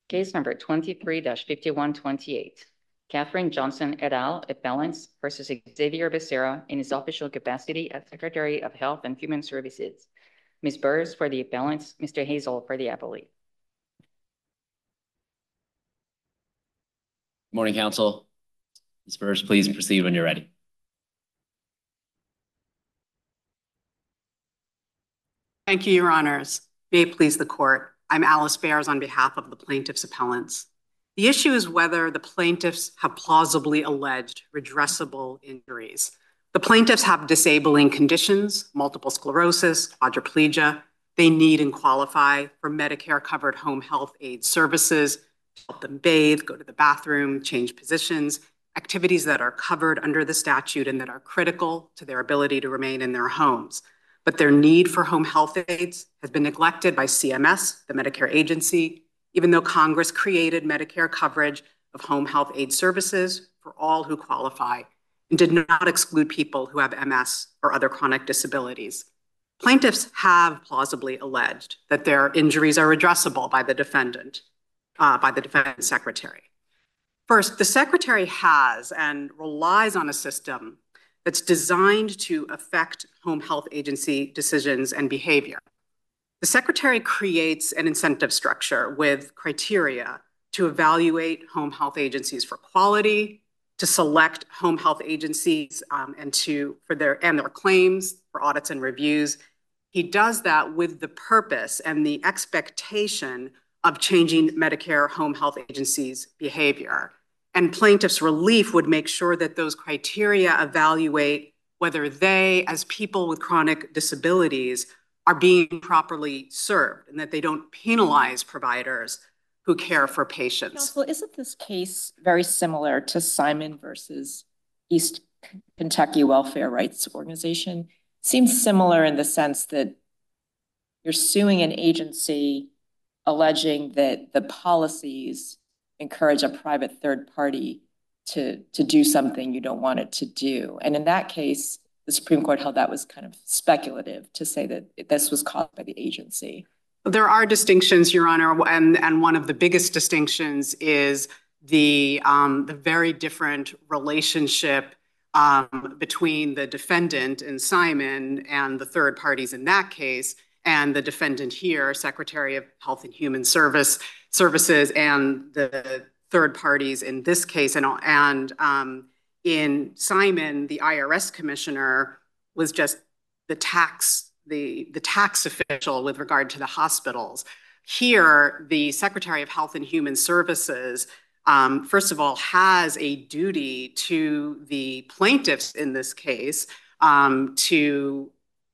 Case number 23-5128. Catherine Johnson et al. Appellants versus Xavier Becerra in his official capacity as Secretary of Health and Human Services. Ms. Burrs for the appellants, Mr. Hazel for the appellee. Good morning, counsel. Ms. Burrs, please proceed when you're ready. Thank you, Your Honors. May it please the court. I'm Alice Bears on behalf of the plaintiffs' appellants. The issue is whether the plaintiffs have plausibly alleged redressable injuries. The plaintiffs have disabling conditions, multiple sclerosis, quadriplegia. They need and qualify for Medicare-covered home health aid services to help them bathe, go to the bathroom, change positions, activities that are covered under the statute and that are critical to their ability to remain in their homes. But their need for home health aides has been neglected by CMS, the Medicare agency, even though Congress created Medicare coverage of home health aid services for all who qualify and did not exclude people who have MS or other chronic disabilities. Plaintiffs have plausibly alleged that their injuries are redressable by the defendant secretary. First, the secretary has and relies on a system that's designed to affect home health agency decisions and behavior. The secretary creates an incentive structure with criteria to evaluate home health agencies for quality, to select home health agencies and their claims for audits and reviews. He does that with the purpose and the expectation of changing Medicare home health agencies' behavior. And plaintiffs' relief would make sure that those criteria evaluate whether they, as people with chronic disabilities, are being properly served and that they don't penalize providers who care for patients. Counsel, isn't this case very similar to Simon versus East Kentucky Welfare Rights Organization? It seems similar in the sense that you're suing an agency alleging that the policies encourage a private third party to do something you don't want it to do. And in that case, the Supreme Court held that was kind of speculative to say that this was caused by the agency. There are distinctions, Your Honor, and one of the biggest distinctions is the very different relationship between the defendant in Simon and the third parties in that case, and the defendant here, Secretary of Health and Human Services, and the third parties in this case. And in Simon, the IRS commissioner was just the tax official with regard to the hospitals. Here, the Secretary of Health and Human Services, first of all, has a duty to the plaintiffs in this case to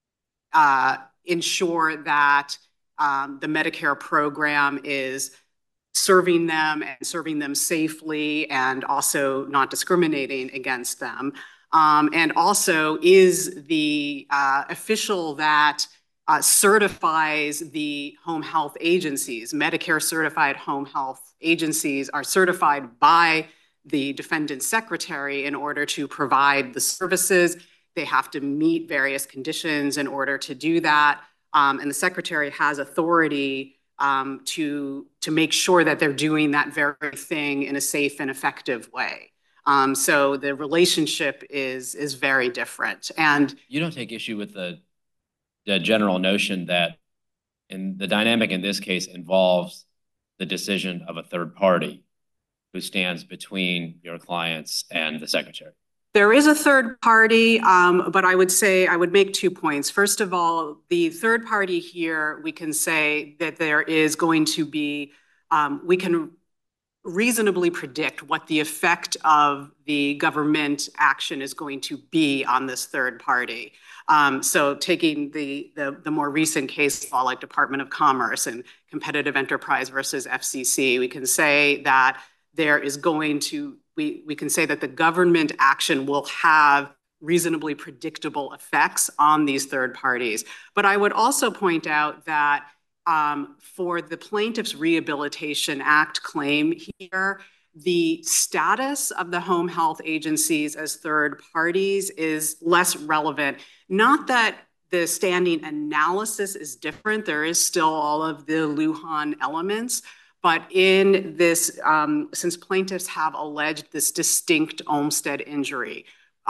ensure that the Medicare program is serving them safely and also not discriminating against them. And also is the official that certifies the home health agencies. Medicare certified home health agencies are certified by the defendant secretary in order to provide the services. They have to meet various conditions in order to do that. And the secretary has authority to make sure that they're doing that very thing in a safe and effective way. So the relationship is very different. And you don't take issue with the general notion that the dynamic in this case involves the decision of a third party who stands between your clients and the secretary. There is a third party, but I would make 2 points. First of all, the third party here, we can say that there is going to be, we can reasonably predict what the effect of the government action is going to be on this third party. So taking the more recent case law like Department of Commerce and Competitive Enterprise versus FCC, we can say that there is going to, we can say that the government action will have reasonably predictable effects on these third parties. But I would also point out that for the Plaintiffs' Rehabilitation Act claim here, the status of the home health agencies as third parties is less relevant. Not that the standing analysis is different. There is still all of the Lujan elements, But in this, since plaintiffs have alleged this distinct Olmstead injury,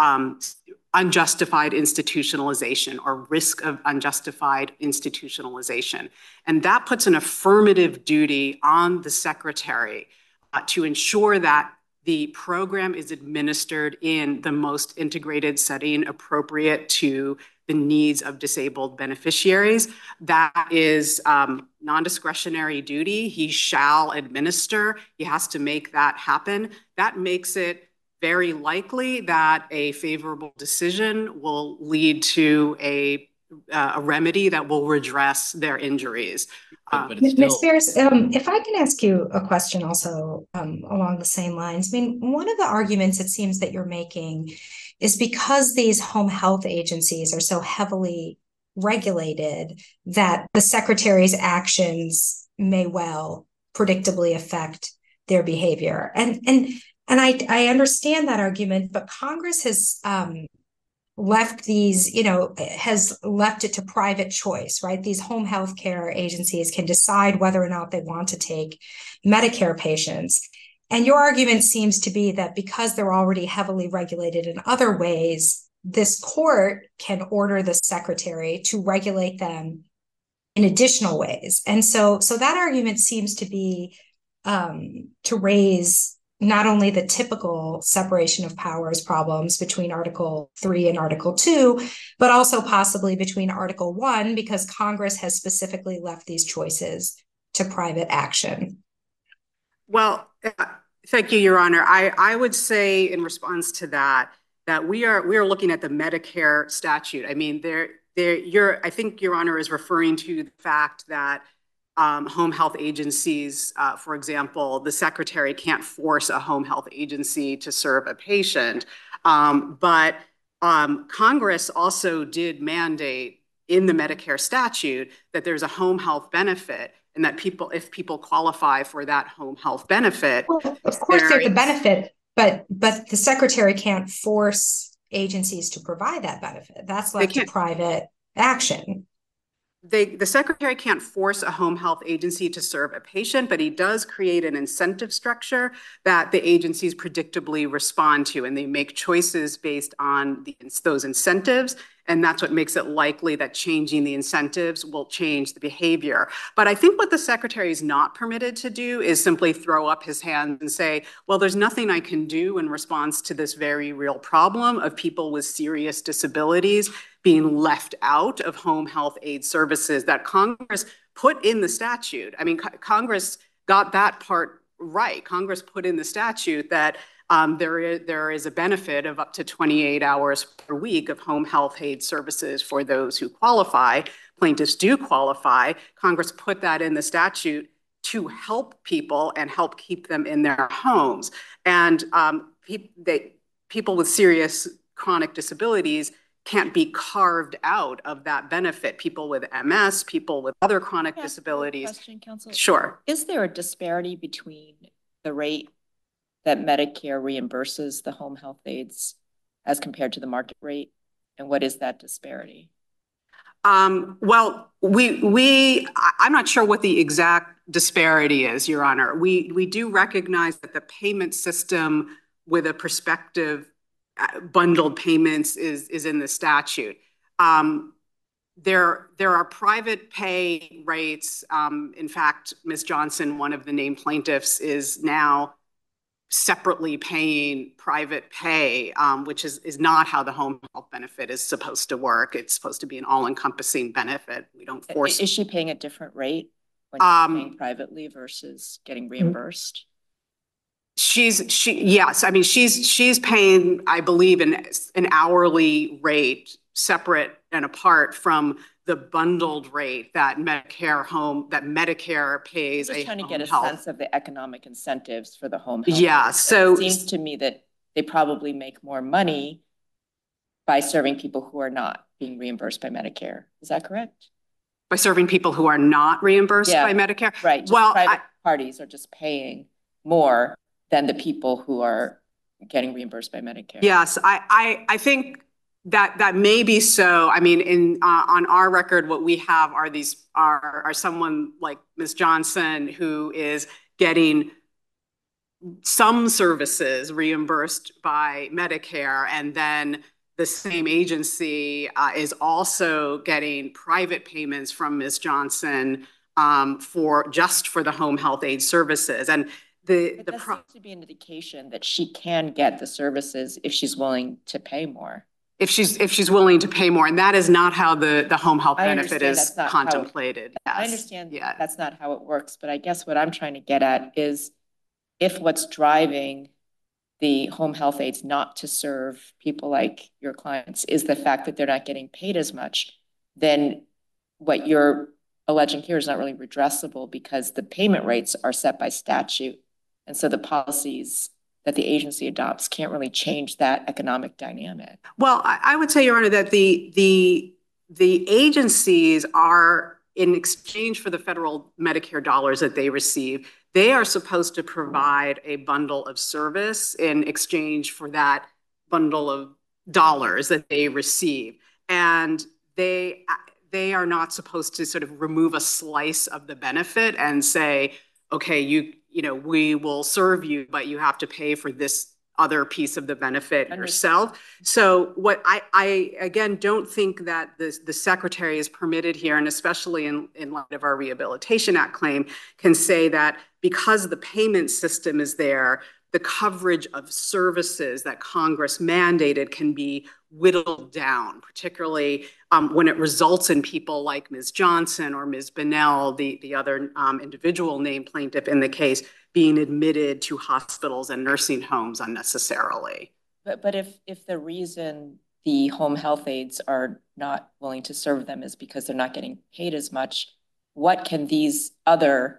unjustified institutionalization or risk of unjustified institutionalization. And that puts an affirmative duty on the secretary to ensure that the program is administered in the most integrated setting appropriate to the needs of disabled beneficiaries. That is non-discretionary duty. He shall administer. He has to make that happen. That makes it very likely that a favorable decision will lead to a remedy that will redress their injuries. Ms. Spears, if I can ask you a question also along the same lines. I mean, one of the arguments it seems that you're making is because these home health agencies are so heavily regulated that the secretary's actions may well predictably affect their behavior. And I understand that argument, but Congress has left these, has left it to private choice, right? These home health care agencies can decide whether or not they want to take Medicare patients. And your argument seems to be that because they're already heavily regulated in other ways, this court can order the secretary to regulate them in additional ways. And so that argument seems to be to raise not only the typical separation of powers problems between Article 3 and Article 2, but also possibly between Article 1, because Congress has specifically left these choices to private action. Well, thank you, Your Honor. I would say in response to that we are looking at the Medicare statute. I mean, I think Your Honor is referring to the fact that home health agencies, for example, the secretary can't force a home health agency to serve a patient. But Congress also did mandate in the Medicare statute that there's a home health benefit and that if people qualify for that home health benefit. Well, of course there's a benefit, but the secretary can't force agencies to provide that benefit. That's left to private action. The secretary can't force a home health agency to serve a patient, but he does create an incentive structure that the agencies predictably respond to, and they make choices based on those incentives. And that's what makes it likely that changing the incentives will change the behavior. But I think what the secretary is not permitted to do is simply throw up his hands and say, well, there's nothing I can do in response to this very real problem of people with serious disabilities being left out of home health aid services that Congress put in the statute. I mean, Congress got that part right. Congress put in the statute that there is a benefit of up to 28 hours per week of home health aid services for those who qualify. Plaintiffs do qualify. Congress put that in the statute to help people and help keep them in their homes. And people with serious chronic disabilities can't be carved out of that benefit. People with MS, people with other chronic disabilities. Question, counsel. Sure. Is there a disparity between the rate that Medicare reimburses the home health aides as compared to the market rate? And what is that disparity? Well, I'm not sure what the exact disparity is, Your Honor. We do recognize that the payment system with a prospective bundled payments is in the statute. There are private pay rates. In fact, Ms. Johnson, one of the named plaintiffs, is now separately paying private pay, which is not how the home health benefit is supposed to work. It's supposed to be an all-encompassing benefit. We don't force. Is she paying a different rate when she's paying privately versus getting reimbursed? Yes. I mean, she's paying, I believe, an hourly rate separate and apart from the bundled rate that Medicare pays. I'm just trying to get a sense of the economic incentives for the home health. Yeah. So it seems to me that they probably make more money by serving people who are not being reimbursed by Medicare. Is that correct? By serving people who are not reimbursed by Medicare? Right. Well, private parties are just paying more than the people who are getting reimbursed by Medicare. Yes, I think that may be so. I mean, on our record, what we have are someone like Ms. Johnson who is getting some services reimbursed by Medicare, and then the same agency is also getting private payments from Ms. Johnson for the home health aid services. And But that seems to be an indication that she can get the services if she's willing to pay more. If she's willing to pay more, and that is not how the home health benefit is contemplated. I understand that's not how it works, but I guess what I'm trying to get at is if what's driving the home health aides not to serve people like your clients is the fact that they're not getting paid as much, then what you're alleging here is not really redressable because the payment rates are set by statute. And so the policies that the agency adopts can't really change that economic dynamic. Well, I would say, Your Honor, that the agencies are, in exchange for the federal Medicare dollars that they receive, they are supposed to provide a bundle of service in exchange for that bundle of dollars that they receive. And they are not supposed to sort of remove a slice of the benefit and say, okay, we will serve you, but you have to pay for this other piece of the benefit yourself. So what I again don't think that the secretary is permitted here, and especially in light of our Rehabilitation Act claim, can say that because the payment system is there, the coverage of services that Congress mandated can be whittled down, particularly when it results in people like Ms. Johnson or Ms. Bunnell, the other individual named plaintiff in the case, being admitted to hospitals and nursing homes unnecessarily. But if the reason the home health aides are not willing to serve them is because they're not getting paid as much, what can these other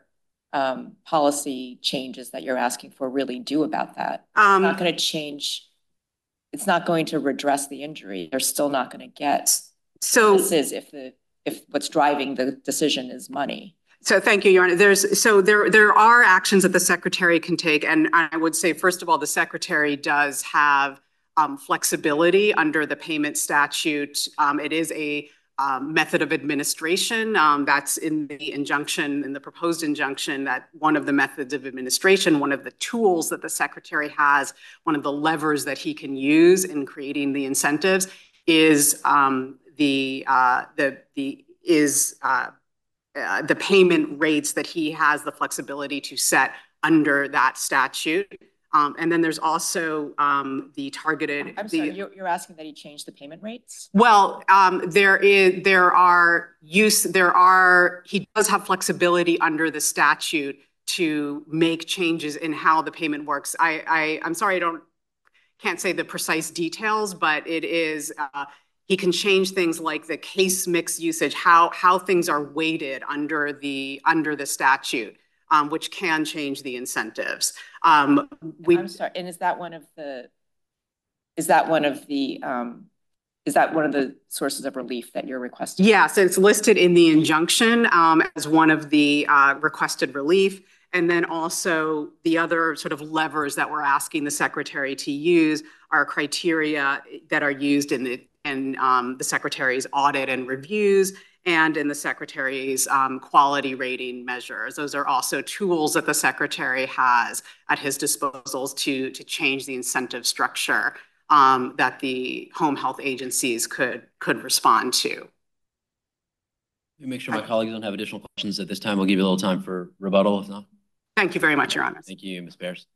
policy changes that you're asking for really do about that? It's not going to change. It's not going to redress the injury. They're still not going to get services if what's driving the decision is money. So thank you, Your Honor. There are actions that the secretary can take, and I would say, first of all, the secretary does have flexibility under the payment statute. It is a method of administration that's in the injunction, in the proposed injunction, that one of the methods of administration, one of the tools that the secretary has, one of the levers that he can use in creating the incentives is the payment rates that he has the flexibility to set under that statute. And then there's also the targeted. I'm sorry, you're asking that he change the payment rates? Well, he does have flexibility under the statute to make changes in how the payment works. I'm sorry, can't say the precise details, but it is, he can change things like the case mix usage, how things are weighted under the statute, which can change the incentives. I'm sorry, and is that one of the sources of relief that you're requesting? Yes, it's listed in the injunction as one of the requested relief. And then also the other sort of levers that we're asking the secretary to use are criteria that are used in the secretary's audit and reviews and in the secretary's quality rating measures. Those are also tools that the secretary has at his disposal to change the incentive structure that the home health agencies could respond to. Make sure my colleagues don't have additional questions at this time. We'll give you a little time for rebuttal, if not. Thank you very much, Your Honor. Thank you, Ms. Bears.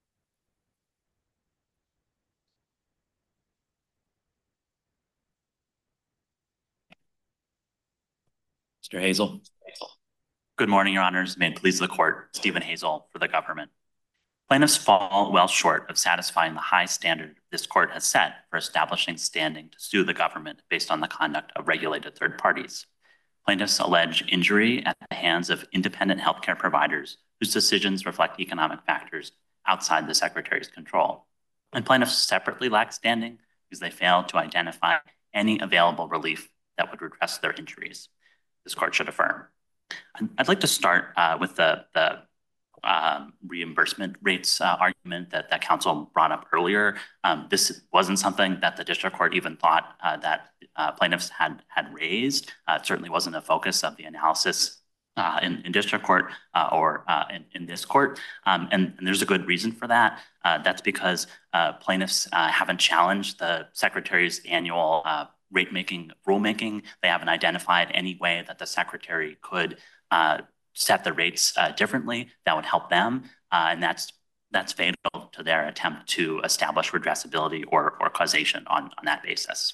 Mr. Hazel. Good morning, Your Honors. May it please the court, Stephen Hazel for the government. Plaintiffs fall well short of satisfying the high standard this court has set for establishing standing to sue the government based on the conduct of regulated third parties. Plaintiffs allege injury at the hands of independent healthcare providers whose decisions reflect economic factors outside the secretary's control. And plaintiffs separately lack standing because they fail to identify any available relief that would redress their injuries. This court should affirm. I'd like to start with the reimbursement rates argument that counsel brought up earlier. This wasn't something that the district court even thought that plaintiffs had raised. It certainly wasn't a focus of the analysis in district court or in this court. And there's a good reason for that. That's because plaintiffs haven't challenged the Secretary's annual rulemaking. They haven't identified any way that the Secretary could set the rates differently that would help them. And that's fatal to their attempt to establish redressability or causation on that basis.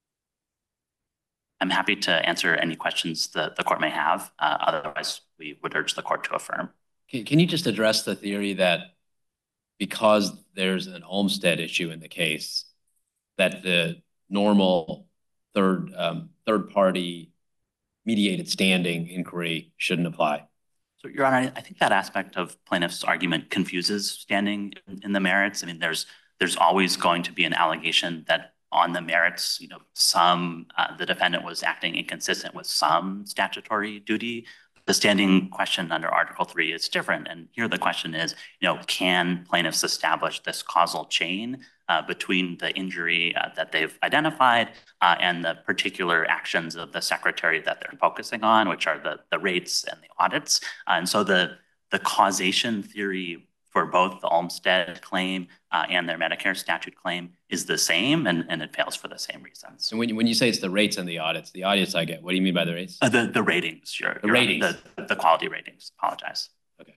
I'm happy to answer any questions the court may have. Otherwise, we would urge the court to affirm. Can you just address the theory that because there's an Olmstead issue in the case, that the normal third-party mediated standing inquiry shouldn't apply? So, Your Honor, I think that aspect of plaintiff's argument confuses standing in the merits. I mean, there's always going to be an allegation that on the merits, the defendant was acting inconsistent with some statutory duty. The standing question under Article 3 is different. And here the question is, can plaintiffs establish this causal chain between the injury that they've identified and the particular actions of the Secretary that they're focusing on, which are the rates and the audits. And so the causation theory for both the Olmstead claim and their Medicare statute claim is the same, and it fails for the same reasons. So when you say it's the rates and the audits I get. What do you mean by the rates? The ratings. The ratings. The quality ratings. Apologize. Okay.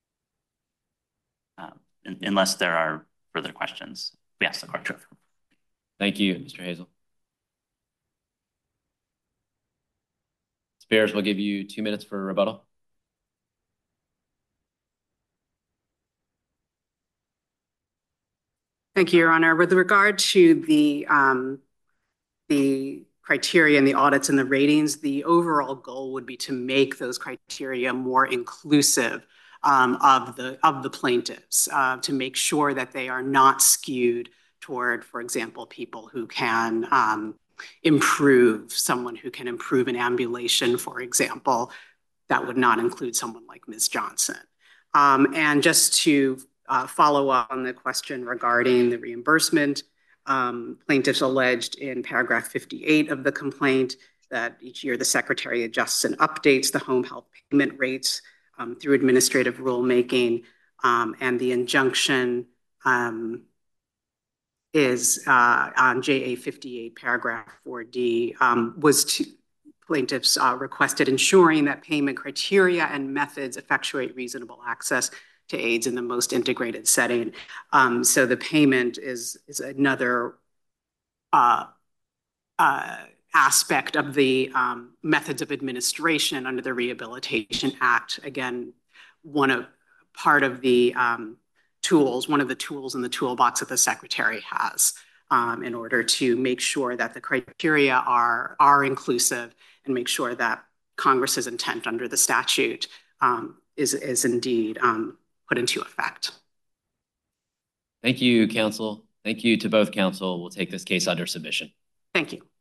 Unless there are further questions, we ask the court to affirm. Thank you, Mr. Hazel. Spears, we'll give you 2 minutes for rebuttal. Thank you, Your Honor. With regard to the criteria and the audits and the ratings, the overall goal would be to make those criteria more inclusive of the plaintiffs, to make sure that they are not skewed toward, for example, people who can improve, someone who can improve an ambulation, for example. That would not include someone like Ms. Johnson. And just to follow up on the question regarding the reimbursement, plaintiffs alleged in paragraph 58 of the complaint that each year the Secretary adjusts and updates the home health payment rates through administrative rulemaking, and the injunction is on JA 58 paragraph 4D was to plaintiffs requested ensuring that payment criteria and methods effectuate reasonable access to aids in the most integrated setting. So the payment is another aspect of the methods of administration under the Rehabilitation Act. Again, one of the tools in the toolbox that the Secretary has in order to make sure that the criteria are inclusive and make sure that Congress's intent under the statute is indeed put into effect. Thank you, counsel. Thank you to both counsel. We'll take this case under submission. Thank you.